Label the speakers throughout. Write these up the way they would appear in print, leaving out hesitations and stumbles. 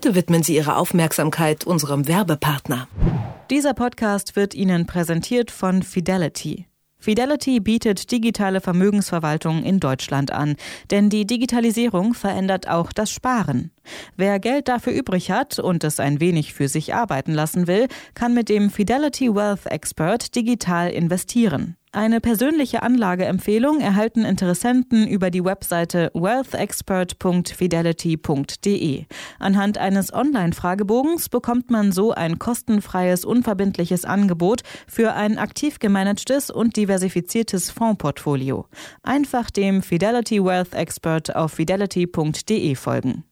Speaker 1: Bitte widmen Sie Ihre Aufmerksamkeit unserem Werbepartner.
Speaker 2: Dieser Podcast wird Ihnen präsentiert von Fidelity. Fidelity bietet digitale Vermögensverwaltung in Deutschland an, denn die Digitalisierung verändert auch das Sparen. Wer Geld dafür übrig hat und es ein wenig für sich arbeiten lassen will, kann mit dem Fidelity Wealth Expert digital investieren. Eine persönliche Anlageempfehlung erhalten Interessenten über die Webseite wealthexpert.fidelity.de. Anhand eines Online-Fragebogens bekommt man so ein kostenfreies, unverbindliches Angebot für ein aktiv gemanagtes und diversifiziertes Fondsportfolio. Einfach dem Fidelity Wealth Expert auf fidelity.de folgen.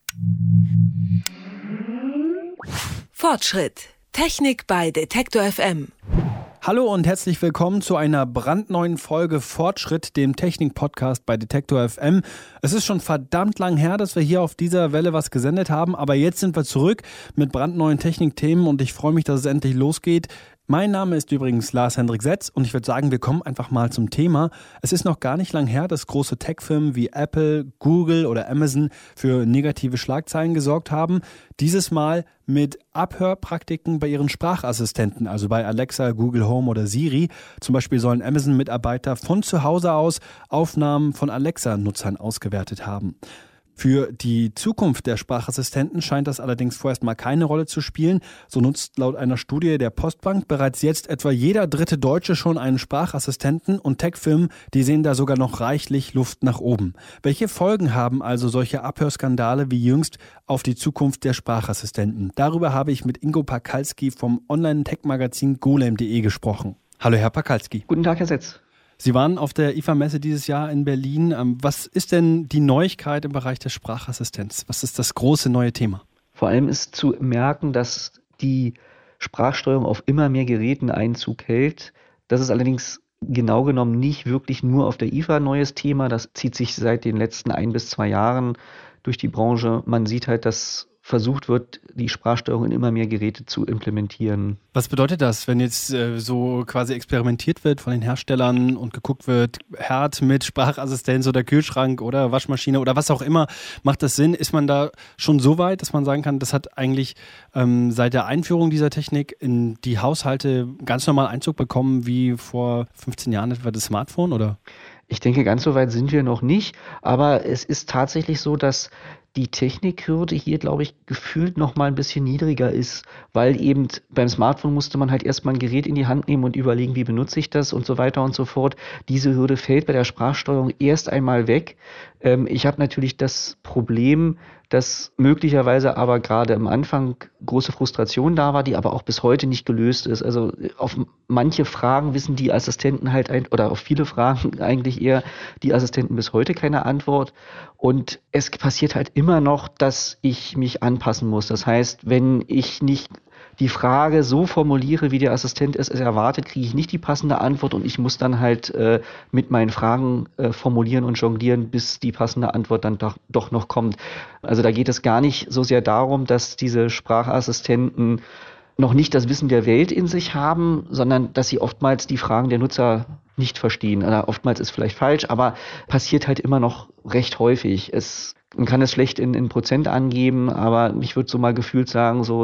Speaker 1: Fortschritt. Technik bei Detektor FM.
Speaker 3: Hallo und herzlich willkommen zu einer brandneuen Folge Fortschritt, dem Technik-Podcast bei Detektor FM. Es ist schon verdammt lang her, dass wir hier auf dieser Welle was gesendet haben, aber jetzt sind wir zurück mit brandneuen Technikthemen und ich freue mich, dass es endlich losgeht. Mein Name ist übrigens Lars-Hendrik Setz und ich würde sagen, wir kommen einfach mal zum Thema. Es ist noch gar nicht lang her, dass große Tech-Firmen wie Apple, Google oder Amazon für negative Schlagzeilen gesorgt haben. Dieses Mal mit Abhörpraktiken bei ihren Sprachassistenten, also bei Alexa, Google Home oder Siri. Zum Beispiel sollen Amazon-Mitarbeiter von zu Hause aus Aufnahmen von Alexa-Nutzern ausgewertet haben. Für die Zukunft der Sprachassistenten scheint das allerdings vorerst mal keine Rolle zu spielen. So nutzt laut einer Studie der Postbank bereits jetzt etwa jeder dritte Deutsche schon einen Sprachassistenten und Tech-Firmen, die sehen da sogar noch reichlich Luft nach oben. Welche Folgen haben also solche Abhörskandale wie jüngst auf die Zukunft der Sprachassistenten? Darüber habe ich mit Ingo Pakalski vom Online-Tech-Magazin golem.de gesprochen. Hallo Herr Pakalski.
Speaker 4: Guten Tag, Herr Setz.
Speaker 3: Sie waren auf der IFA-Messe dieses Jahr in Berlin. Was ist denn die Neuigkeit im Bereich der Sprachassistenz? Was ist das große neue Thema?
Speaker 4: Vor allem ist zu merken, dass die Sprachsteuerung auf immer mehr Geräten Einzug hält. Das ist allerdings genau genommen nicht wirklich nur auf der IFA ein neues Thema. Das zieht sich seit den letzten 1 bis 2 Jahren durch die Branche. Man sieht halt, dass versucht wird, die Sprachsteuerung in immer mehr Geräte zu implementieren. Was bedeutet das, wenn jetzt so quasi experimentiert wird von den Herstellern und geguckt wird, Herd mit Sprachassistenz oder Kühlschrank oder Waschmaschine oder was auch immer, macht das Sinn? Ist man da schon so weit, dass man sagen kann, das hat eigentlich seit der Einführung dieser Technik in die Haushalte ganz normal Einzug bekommen wie vor 15 Jahren etwa das Smartphone, oder? Ich denke, ganz so weit sind wir noch nicht, aber es ist tatsächlich so, dass die Technikhürde hier, glaube ich, gefühlt noch mal ein bisschen niedriger ist, weil eben beim Smartphone musste man halt erstmal ein Gerät in die Hand nehmen und überlegen, wie benutze ich das und so weiter und so fort. Diese Hürde fällt bei der Sprachsteuerung erst einmal weg. Ich habe natürlich das Problem, dass möglicherweise aber gerade am Anfang große Frustration da war, die aber auch bis heute nicht gelöst ist. Also auf manche Fragen wissen die Assistenten halt oder auf viele Fragen eigentlich eher die Assistenten bis heute keine Antwort. Und es passiert halt immer noch, dass ich mich anpassen muss. Das heißt, wenn ich nicht die Frage so formuliere, wie der Assistent es erwartet, kriege ich nicht die passende Antwort und ich muss dann halt mit meinen Fragen formulieren und jonglieren, bis die passende Antwort dann doch noch kommt. Also da geht es gar nicht so sehr darum, dass diese Sprachassistenten noch nicht das Wissen der Welt in sich haben, sondern dass sie oftmals die Fragen der Nutzer nicht verstehen. Oder oftmals ist vielleicht falsch, aber passiert halt immer noch recht häufig. Man kann es schlecht in Prozent angeben, aber ich würde so mal gefühlt sagen, so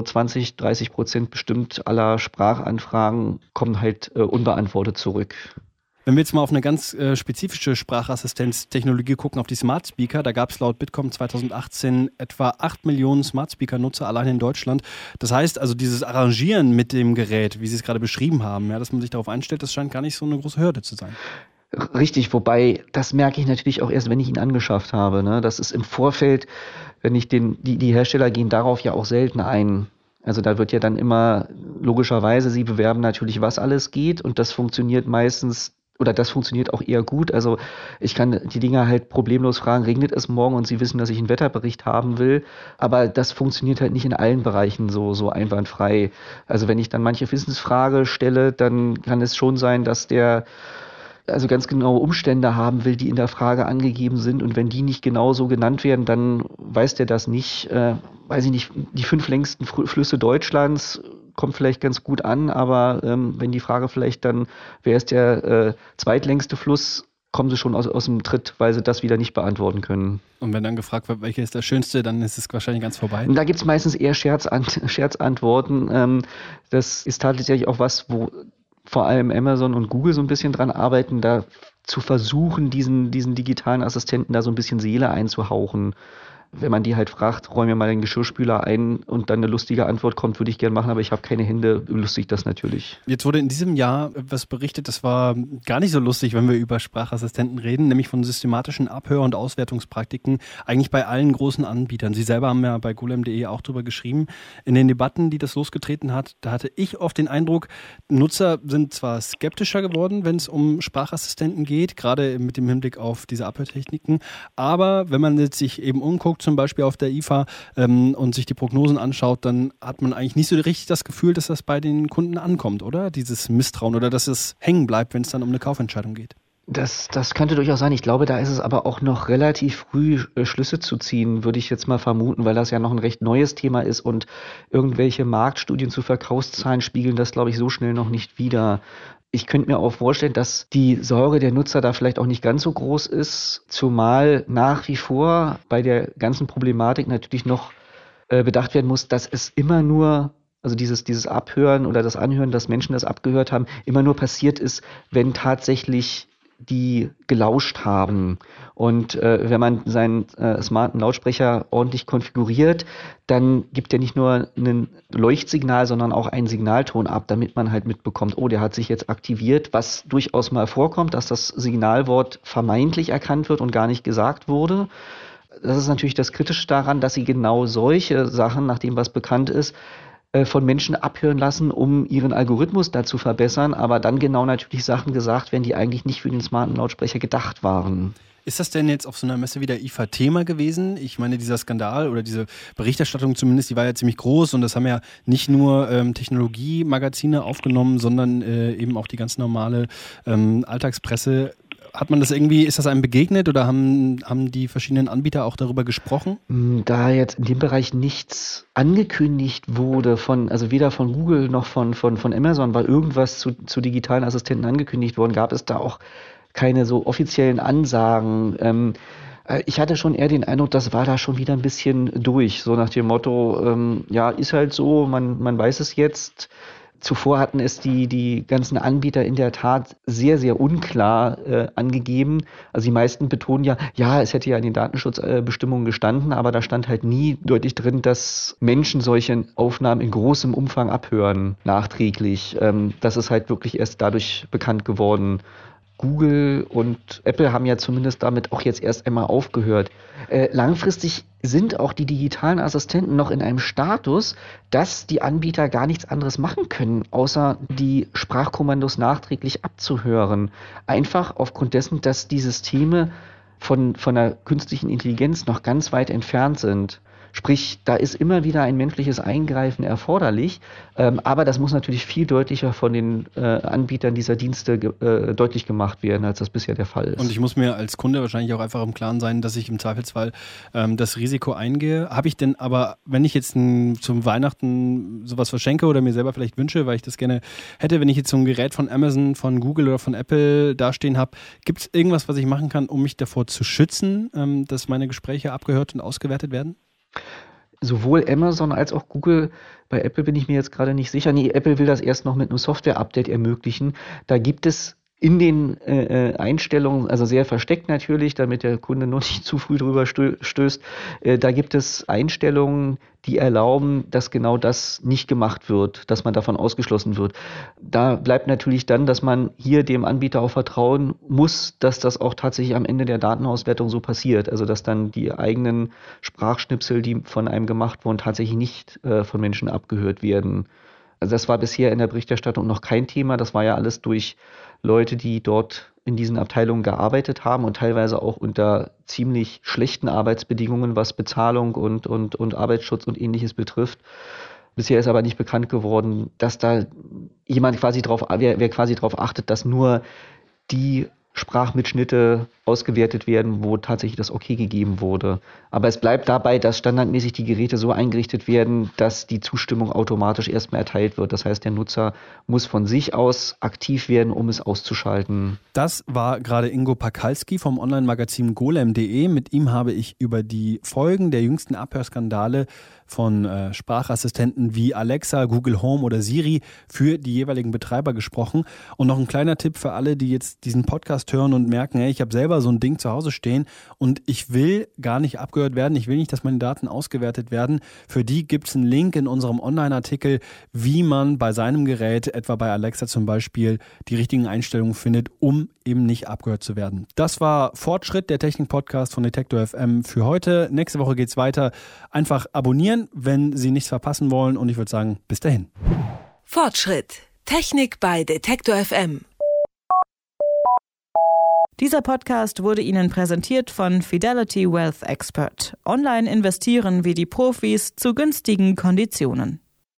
Speaker 4: 20-30% bestimmt aller Sprachanfragen kommen halt unbeantwortet zurück.
Speaker 3: Wenn wir jetzt mal auf eine ganz spezifische Sprachassistenztechnologie gucken, auf die Smart Speaker, da gab es laut Bitkom 2018 etwa 8 Millionen Smart Speaker-Nutzer allein in Deutschland. Das heißt also, dieses Arrangieren mit dem Gerät, wie Sie es gerade beschrieben haben, ja, dass man sich darauf einstellt, das scheint gar nicht so eine große Hürde zu sein.
Speaker 4: Richtig, wobei, das merke ich natürlich auch erst, wenn ich ihn angeschafft habe. Ne? Das ist im Vorfeld, wenn ich die Hersteller gehen darauf ja auch selten ein. Also da wird ja dann immer, logischerweise, sie bewerben natürlich, was alles geht und das funktioniert meistens, oder das funktioniert auch eher gut. Also ich kann die Dinger halt problemlos fragen, regnet es morgen und sie wissen, dass ich einen Wetterbericht haben will. Aber das funktioniert halt nicht in allen Bereichen so einwandfrei. Also wenn ich dann manche Wissensfrage stelle, dann kann es schon sein, dass der also ganz genaue Umstände haben will, die in der Frage angegeben sind. Und wenn die nicht genau so genannt werden, dann weiß der das nicht. Weiß ich nicht, die 5 längsten Flüsse Deutschlands kommt vielleicht ganz gut an, aber wenn die Frage vielleicht dann, wer ist der zweitlängste Fluss, kommen sie schon aus dem Tritt, weil sie das wieder nicht beantworten können.
Speaker 3: Und wenn dann gefragt wird, welche ist das Schönste, dann ist es wahrscheinlich ganz vorbei.
Speaker 4: Und da gibt es meistens eher Scherzantworten. Das ist tatsächlich auch was, wo vor allem Amazon und Google so ein bisschen dran arbeiten, da zu versuchen, diesen digitalen Assistenten da so ein bisschen Seele einzuhauchen. Wenn man die halt fragt, räum mir mal den Geschirrspüler ein und dann eine lustige Antwort kommt, würde ich gerne machen, aber ich habe keine Hände, lustig das natürlich.
Speaker 3: Jetzt wurde in diesem Jahr was berichtet, das war gar nicht so lustig, wenn wir über Sprachassistenten reden, nämlich von systematischen Abhör- und Auswertungspraktiken, eigentlich bei allen großen Anbietern. Sie selber haben ja bei golem.de auch drüber geschrieben. In den Debatten, die das losgetreten hat, da hatte ich oft den Eindruck, Nutzer sind zwar skeptischer geworden, wenn es um Sprachassistenten geht, gerade mit dem Hinblick auf diese Abhörtechniken, aber wenn man jetzt sich eben umguckt, zum Beispiel auf der IFA und sich die Prognosen anschaut, dann hat man eigentlich nicht so richtig das Gefühl, dass das bei den Kunden ankommt, oder? Dieses Misstrauen oder dass es hängen bleibt, wenn es dann um eine Kaufentscheidung geht.
Speaker 4: Das könnte durchaus sein. Ich glaube, da ist es aber auch noch relativ früh Schlüsse zu ziehen, würde ich jetzt mal vermuten, weil das ja noch ein recht neues Thema ist und irgendwelche Marktstudien zu Verkaufszahlen spiegeln das, glaube ich, so schnell noch nicht wider. Ich könnte mir auch vorstellen, dass die Sorge der Nutzer da vielleicht auch nicht ganz so groß ist, zumal nach wie vor bei der ganzen Problematik natürlich noch bedacht werden muss, dass es immer nur, also dieses Abhören oder das Anhören, dass Menschen das abgehört haben, immer nur passiert ist, wenn tatsächlich die gelauscht haben. Und wenn man seinen smarten Lautsprecher ordentlich konfiguriert, dann gibt er nicht nur ein Leuchtsignal, sondern auch einen Signalton ab, damit man halt mitbekommt, oh, der hat sich jetzt aktiviert, was durchaus mal vorkommt, dass das Signalwort vermeintlich erkannt wird und gar nicht gesagt wurde. Das ist natürlich das Kritische daran, dass sie genau solche Sachen, nach dem was bekannt ist, von Menschen abhören lassen, um ihren Algorithmus da zu verbessern, aber dann genau natürlich Sachen gesagt werden, die eigentlich nicht für den smarten Lautsprecher gedacht waren.
Speaker 3: Ist das denn jetzt auf so einer Messe wie der IFA Thema gewesen? Ich meine, dieser Skandal oder diese Berichterstattung zumindest, die war ja ziemlich groß und das haben ja nicht nur Technologiemagazine aufgenommen, sondern eben auch die ganz normale Alltagspresse. Hat man das irgendwie, ist das einem begegnet oder haben die verschiedenen Anbieter auch darüber gesprochen?
Speaker 4: Da jetzt in dem Bereich nichts angekündigt wurde, also weder von Google noch von Amazon, weil irgendwas zu digitalen Assistenten angekündigt worden, gab es da auch keine so offiziellen Ansagen. Ich hatte schon eher den Eindruck, das war da schon wieder ein bisschen durch, so nach dem Motto, ja, ist halt so, man weiß es jetzt. Zuvor hatten es die ganzen Anbieter in der Tat sehr, sehr unklar angegeben. Also die meisten betonen ja, es hätte ja in den Datenschutzbestimmungen gestanden, aber da stand halt nie deutlich drin, dass Menschen solche Aufnahmen in großem Umfang abhören, nachträglich. Das ist halt wirklich erst dadurch bekannt geworden. Google und Apple haben ja zumindest damit auch jetzt erst einmal aufgehört. Langfristig sind auch die digitalen Assistenten noch in einem Status, dass die Anbieter gar nichts anderes machen können, außer die Sprachkommandos nachträglich abzuhören. Einfach aufgrund dessen, dass die Systeme von der künstlichen Intelligenz noch ganz weit entfernt sind. Sprich, da ist immer wieder ein menschliches Eingreifen erforderlich, aber das muss natürlich viel deutlicher von den Anbietern dieser Dienste deutlich gemacht werden, als das bisher der Fall ist.
Speaker 3: Und ich muss mir als Kunde wahrscheinlich auch einfach im Klaren sein, dass ich im Zweifelsfall das Risiko eingehe. Habe ich denn aber, wenn ich jetzt zum Weihnachten sowas verschenke oder mir selber vielleicht wünsche, weil ich das gerne hätte, wenn ich jetzt so ein Gerät von Amazon, von Google oder von Apple dastehen habe, gibt es irgendwas, was ich machen kann, um mich davor zu schützen, dass meine Gespräche abgehört und ausgewertet werden?
Speaker 4: Sowohl Amazon als auch Google, bei Apple bin ich mir jetzt gerade nicht sicher. Nee, Apple will das erst noch mit einem Software-Update ermöglichen. Da gibt es in den Einstellungen, also sehr versteckt natürlich, damit der Kunde nur nicht zu früh drüber stößt, da gibt es Einstellungen, die erlauben, dass genau das nicht gemacht wird, dass man davon ausgeschlossen wird. Da bleibt natürlich dann, dass man hier dem Anbieter auch vertrauen muss, dass das auch tatsächlich am Ende der Datenauswertung so passiert. Also dass dann die eigenen Sprachschnipsel, die von einem gemacht wurden, tatsächlich nicht von Menschen abgehört werden. Also das war bisher in der Berichterstattung noch kein Thema. Das war ja alles durch Leute, die dort in diesen Abteilungen gearbeitet haben und teilweise auch unter ziemlich schlechten Arbeitsbedingungen, was Bezahlung und Arbeitsschutz und Ähnliches betrifft. Bisher ist aber nicht bekannt geworden, dass da jemand quasi wer quasi darauf achtet, dass nur die Sprachmitschnitte ausgewertet werden, wo tatsächlich das Okay gegeben wurde. Aber es bleibt dabei, dass standardmäßig die Geräte so eingerichtet werden, dass die Zustimmung automatisch erstmal erteilt wird. Das heißt, der Nutzer muss von sich aus aktiv werden, um es auszuschalten.
Speaker 3: Das war gerade Ingo Pakalski vom Online-Magazin golem.de. Mit ihm habe ich über die Folgen der jüngsten Abhörskandale von Sprachassistenten wie Alexa, Google Home oder Siri für die jeweiligen Betreiber gesprochen. Und noch ein kleiner Tipp für alle, die jetzt diesen Podcast hören und merken, hey, ich habe selber so ein Ding zu Hause stehen und ich will gar nicht abgehört werden, ich will nicht, dass meine Daten ausgewertet werden. Für die gibt es einen Link in unserem Online-Artikel, wie man bei seinem Gerät, etwa bei Alexa zum Beispiel, die richtigen Einstellungen findet, um eben nicht abgehört zu werden. Das war Fortschritt, der Technik-Podcast von Detektor FM für heute. Nächste Woche geht's weiter. Einfach abonnieren, wenn Sie nichts verpassen wollen. Und ich würde sagen, bis dahin.
Speaker 1: Fortschritt. Technik bei Detektor FM.
Speaker 2: Dieser Podcast wurde Ihnen präsentiert von Fidelity Wealth Expert. Online investieren wie die Profis zu günstigen Konditionen.